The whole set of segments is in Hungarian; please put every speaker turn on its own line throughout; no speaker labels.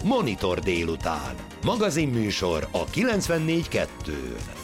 Monitor délután. Magazinműsor a 94.2-n.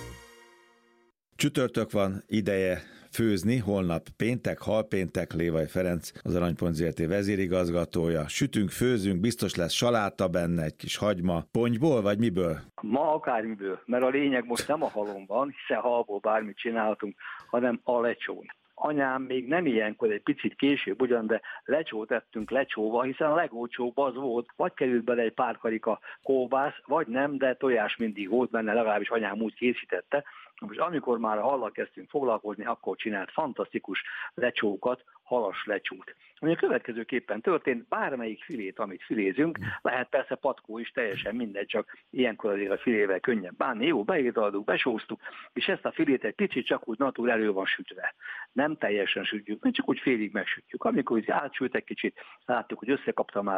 Csütörtök van, ideje főzni, holnap péntek, halpéntek, Lévai Ferenc, az Aranypont Zrt. Vezérigazgatója. Sütünk, főzünk, biztos lesz saláta benne, egy kis hagyma. Pontyból, vagy miből?
Ma akármiből, mert a lényeg most nem a halom van, hiszen halból bármit csinálhatunk, hanem a lecsón. Anyám még nem ilyenkor, egy picit később ugyan, de lecsót ettünk lecsóval, hiszen a legolcsóbb az volt, vagy került bele egy pár karika kolbász, vagy nem, de tojás mindig volt benne, legalábbis anyám úgy készítette. Most amikor már a hallal kezdtünk foglalkozni, akkor csinált fantasztikus lecsókat, halas lecsót. Ami a következőképpen történt, bármelyik filét, amit filézünk, lehet persze patkó is, teljesen mindegy, csak ilyenkor azért a filével könnyebb bánni. Jó, beétaltuk, besóztuk, és ezt a filét egy picit csak úgy natur elő van sütve. Nem teljesen sütjük, mert csak úgy félig megsütjük. Amikor úgy átsült egy kicsit, láttuk, hogy összekapta már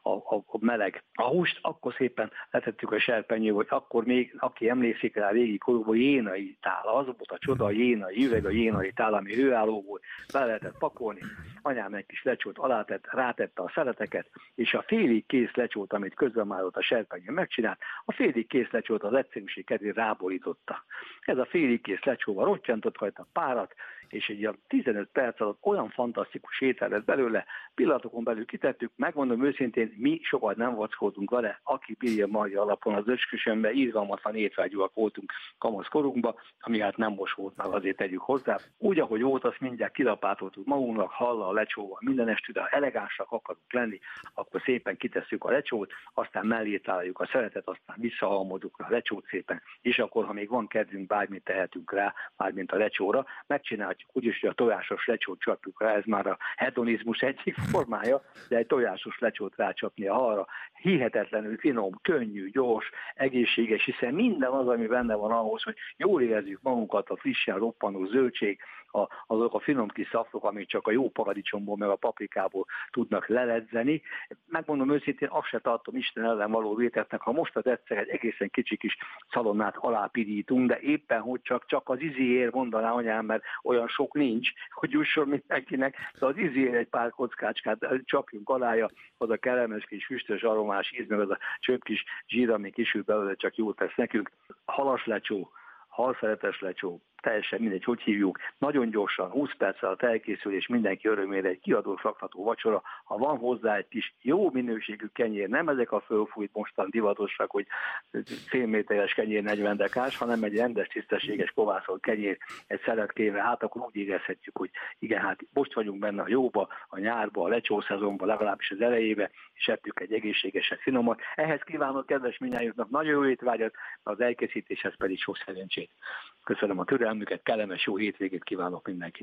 a meleg a húst, akkor szépen letettük a serpenyőbe, hogy akkor még, aki emlékszik rá régi korúban, jénai tál, az volt a csoda, a jénai üveg, a jénai tál, ami hőálló volt, be lehetett pakolni. Anyám egy kis lecsót alátett, rátette a szeleteket, és a félig kész lecsót, amit közben már ott a serpenyő megcsinált, a félig kész lecsót az egyszerűség kedvéért ráborította. Ez a félig kész lecsóval rottyantott rajta párat, és egy 15 perc alatt olyan fantasztikus étel lett belőle, pillanatokon belül kitettük, megmondom őszintén, mi sokat nem vackoltunk vele, aki bírja magyar alapon az öcskösönbe, irgalmatlan étvágyúak voltunk kamaszkorunkban, ami hát nem most volt, meg azért tegyük hozzá. Úgy, ahogy volt, azt mindjárt kilapátoltuk magunknak, hallal, lecsóval, minden estüde, elegánsak akarunk lenni, akkor szépen kitesszük a lecsót, aztán mellé találjuk a szeletet, aztán visszahalmodjuk a lecsót szépen, és akkor, ha még van kedvünk, bármit tehetünk rá, mármint a lecsóra, megcsináljuk úgyis, hogy a tojásos lecsót csapjuk rá, ez már a hedonizmus egyik formája, de egy tojásos lecsót rácsapni a halra, hihetetlenül finom, könnyű, gyors, egészséges, hiszen minden az, ami benne van ahhoz, hogy jól érezzük magunkat, a frissen roppanó zöldség, azok a finom kis szafrok, amik csak a jó paradicsomból, meg a paprikából tudnak leledzeni. Megmondom őszintén, azt se tartom Isten ellen való vétetnek, ha most az egyszer egy egészen kicsi kis szalonnát alápirítunk, de éppen, hogy csak az ízéért mondaná anyám, mert olyan sok nincs, hogy jusson mindenkinek, de az ízéért egy pár kockácskát csapjunk alája, az a kellemes kis füstös aromás íz, meg az a csöpp kis zsír, ami kisül belőle, csak jót tesz nekünk. Halas lecsó, halszeletes lecsó, teljesen mindegy, hogy hívjuk, nagyon gyorsan, 20 perc alatt elkészül, és mindenki örömére egy kiadós rakható vacsora. Ha van hozzá egy kis jó minőségű kenyér, nem ezek a fölfújt mostan divatosak, hogy félméteres kenyér 40 dekás, hanem egy rendes, tisztességes kovászolt kenyér egy szeletkével, hát akkor úgy érezhetjük, hogy igen, hát most vagyunk benne a jóba, a nyárba, a lecsószezonban, legalábbis az elejébe, és ettük egy egészségeset, finomat. Ehhez kívánok kedves mindnyájunknak nagyon jó étvágyat, az elkészítéshez pedig sok szerencsét. Köszönöm a türelmüket, kellemes jó hétvégét kívánok mindenkinek.